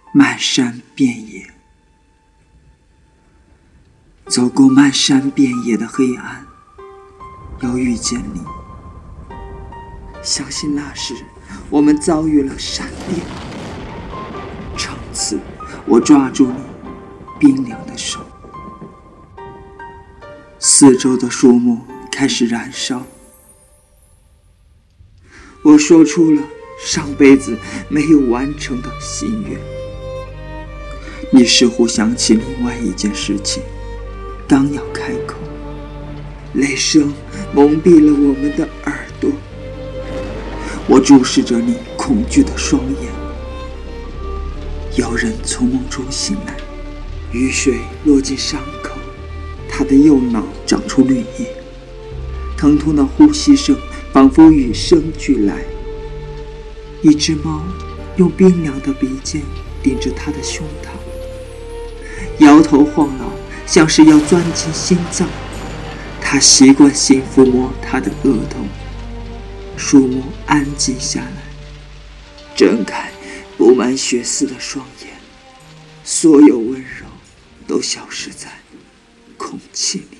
漫山遍野。走过漫山遍野的黑暗，又遇见你。相信那时我们遭遇了闪电，从此我抓住你冰凉的手，四周的树木开始燃烧。我说出了上辈子没有完成的心愿。你似乎想起另外一件事情，刚要开口，雷声蒙蔽了我们的耳朵。我注视着你恐惧的双眼。有人从梦中醒来，雨水落进伤口，他的右脑长出绿叶，疼痛的呼吸声仿佛与生俱来。一只猫用冰凉的鼻尖顶着他的胸膛，摇头晃脑，像是要钻进心脏。他习惯性抚摸他的额头。树木安静下来，睁开布满血丝的双眼，所有温柔都消失在空气里。